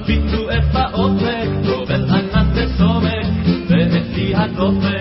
הביטו את האופק, גובל ענן וסומק, ואצלי הדופק